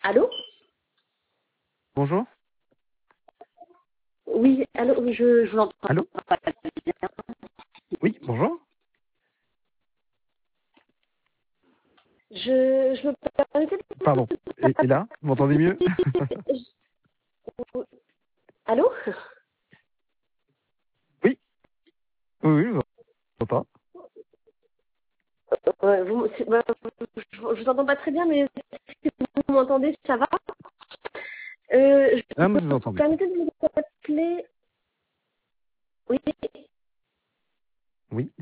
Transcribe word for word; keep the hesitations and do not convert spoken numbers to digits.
Allô? Bonjour. Oui, allô, je, je vous entends Allô? pas bien. Oui, bonjour. Je, je me permettais de Pardon. Et, et là, vous m'entendez mieux? vous... Allô? Oui, oui, oui, je vous entends. Ouais, vous, c'est- bah, je, je vous entends pas très bien, mais si vous m'entendez, ça va. Euh, je Ah, moi, je vous me entends bien. permettais de vous appeler. Oui, Oui.